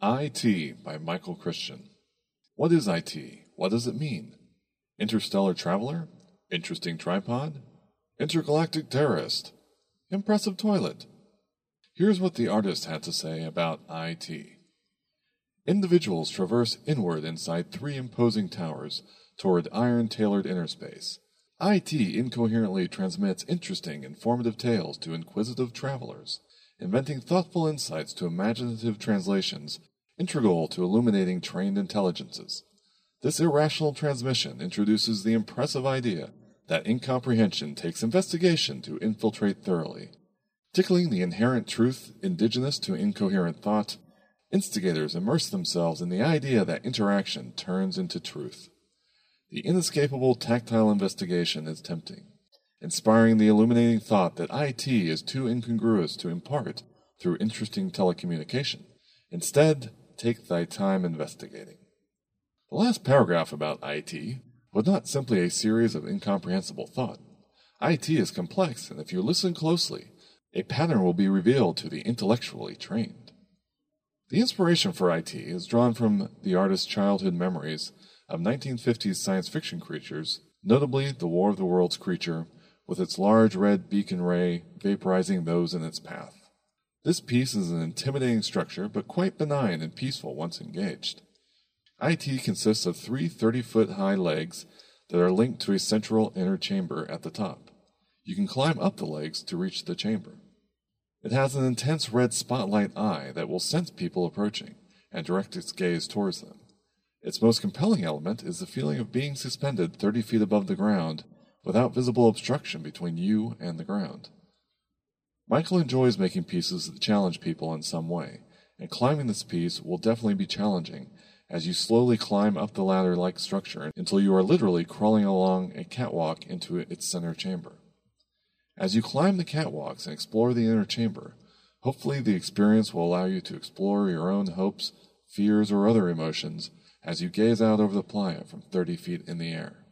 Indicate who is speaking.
Speaker 1: IT by Michael Christian. What is IT? What does it mean? Interstellar traveler? Interesting tripod? Intergalactic terrorist? Impressive toilet? Here's what the artist had to say about IT. Individuals traverse inward inside three imposing towers toward iron-tailored inner space. IT incoherently transmits interesting, informative tales to inquisitive travelers, inventing thoughtful insights to imaginative translations, integral to illuminating trained intelligences. This irrational transmission introduces the impressive idea that incomprehension takes investigation to infiltrate thoroughly. Tickling the inherent truth indigenous to incoherent thought, instigators immerse themselves in the idea that interaction turns into truth. The inescapable tactile investigation is tempting, inspiring the illuminating thought that IT is too incongruous to impart through interesting telecommunication. Instead, take thy time investigating. The last paragraph about IT was not simply a series of incomprehensible thought. IT is complex, and if you listen closely, a pattern will be revealed to the intellectually trained. The inspiration for IT is drawn from the artist's childhood memories of 1950s science fiction creatures, notably the War of the Worlds creature, with its large red beacon ray vaporizing those in its path. This piece is an intimidating structure, but quite benign and peaceful once engaged. IT consists of three 30-foot-high legs that are linked to a central inner chamber at the top. You can climb up the legs to reach the chamber. It has an intense red spotlight eye that will sense people approaching and direct its gaze towards them. Its most compelling element is the feeling of being suspended 30 feet above the ground without visible obstruction between you and the ground. Michael enjoys making pieces that challenge people in some way, and climbing this piece will definitely be challenging as you slowly climb up the ladder-like structure until you are literally crawling along a catwalk into its center chamber. As you climb the catwalks and explore the inner chamber, hopefully the experience will allow you to explore your own hopes, fears, or other emotions as you gaze out over the playa from 30 feet in the air.